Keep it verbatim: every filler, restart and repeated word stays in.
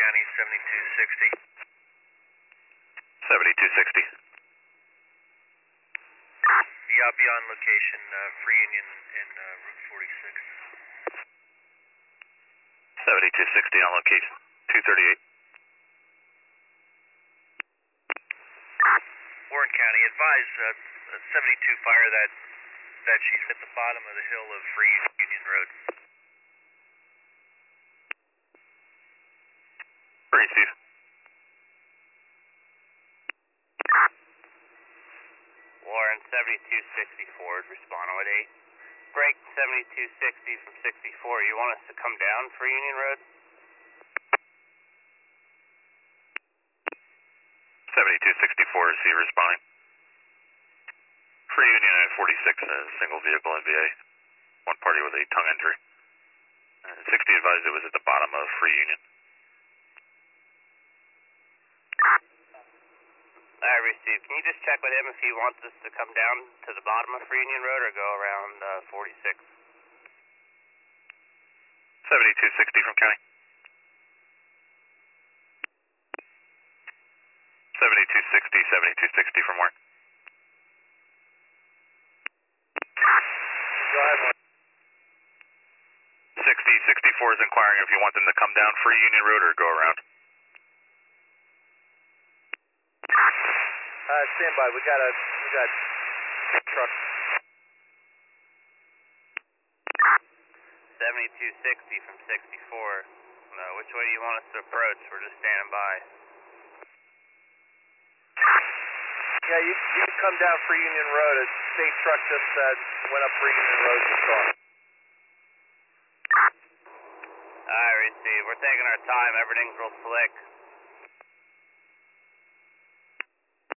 County, seventy-two sixty. seventy-two sixty. Yeah, I'll be on location, uh, Free Union in uh, Route forty-six. seventy-two sixty on location, two thirty-eight. Warren County, advise uh, seventy-two fire that that she's at the bottom of the hill of Free Union Road. Free, Steve. Warren, seventy-two sixty Ford, respond with eight. Break seventy-two sixty from sixty-four. You want us to come down Free Union Road? seventy-two sixty-four, C responding. Free Union at forty-six, uh, single vehicle N V A. One party with a tongue injury. Uh, sixty advised it was at the bottom of Free Union. I received. Can you just check with him if he wants us to come down to the bottom of Free Union Road or go around uh, forty-six? seventy-two sixty from County. seventy-two sixty, seventy-two sixty from where? Go ahead, Warren. sixty, sixty-four is inquiring if you want them to come down Free Union Road or go around. Uh, stand by. We got a we got truck. seventy-two sixty from sixty-four. No, which way do you want us to approach? We're just standing by. Yeah, you you can come down Free Union Road. A state truck just uh, went up Free Union Road and saw. I receive. We're taking our time. Everything's real slick.